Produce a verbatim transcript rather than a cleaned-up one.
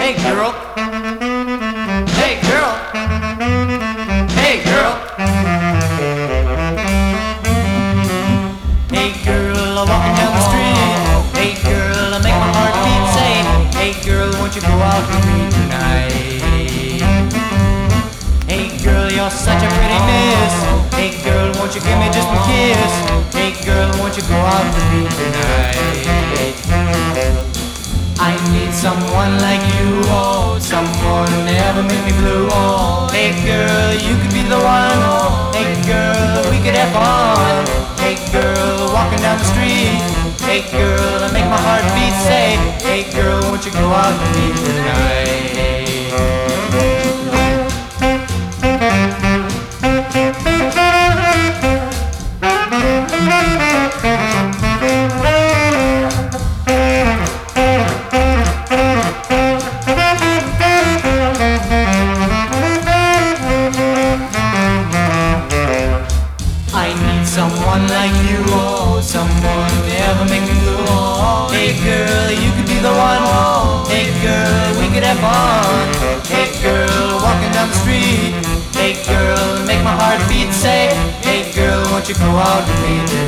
Hey girl. Hey girl. Hey girl. Hey girl, walking down the street. Hey girl, make my heart beat. Say, hey girl, won't you go out with me tonight? Hey girl, you're such a pretty miss. Hey girl, won't you give me just a kiss? Hey girl, won't you go out with me tonight? I need someone like you, oh, someone who never make me blue, oh. Hey girl, you could be the one, oh. Hey girl, we could have fun. Hey girl, walking down the street. Hey girl, make my heart beat. Say, hey girl, won't you go out with me tonight? I need someone like you, oh, someone who never make me blue, oh. Hey girl, you could be the one, oh. Hey girl, we could have fun. Hey girl, walking down the street. Hey girl, make my heart beat. Say, hey girl, won't you go out with me tonight?